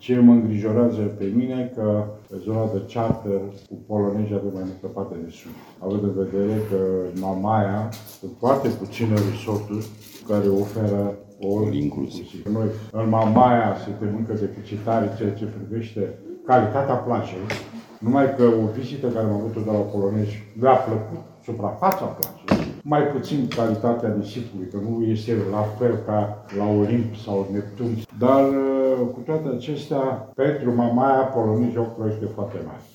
Ce mă îngrijorează pe mine că pe zona de charter cu polonezi avem mai multă parte de sud. Având în vedere că în Mamaia sunt foarte puține resorturi care oferă all inclusiv. Noi în Mamaia suntem încă deficitari în ceea ce privește calitatea plajei. Numai că o vizită care am avut-o de la polonezi mi-a plăcut suprafața plajei, mai puțin calitatea nisipului, că nu este la fel ca la Olimp sau Neptun. Dar cu toate acestea, pentru Mamaia, polonezii au proiecte foarte mari.